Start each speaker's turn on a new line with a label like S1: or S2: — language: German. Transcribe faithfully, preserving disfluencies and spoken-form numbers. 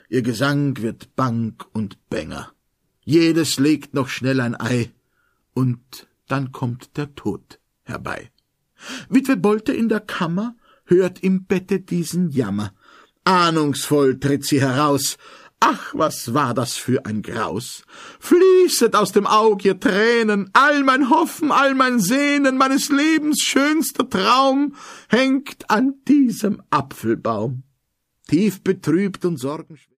S1: Ihr Gesang wird bang und bänger. Jedes legt noch schnell ein Ei, und dann kommt der Tod herbei. Witwe Bolte in der Kammer hört im Bette diesen Jammer. Ahnungsvoll tritt sie heraus. Ach, was war das für ein Graus! Fließet aus dem Aug ihr Tränen, all mein Hoffen, all mein Sehnen, meines Lebens schönster Traum hängt an diesem Apfelbaum. Tief betrübt und sorgenschwer